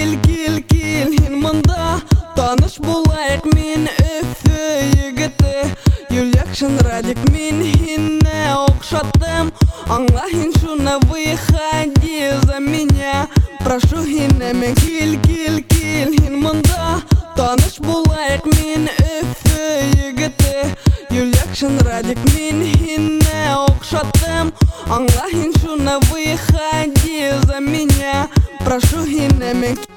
Кил, һин монда таныш булайык, мин Өфе егете. Юлякшин Радик, мин һине охшаттым. Аңла һин шуны, выходи за меня. Прошу һине мен, кил, һин монда таныш булайык, мин Өфе егете. Юлякшин Радик, мин һине охшаттым. Аңла һин шуны, выходи за меня. Прошу һине мен.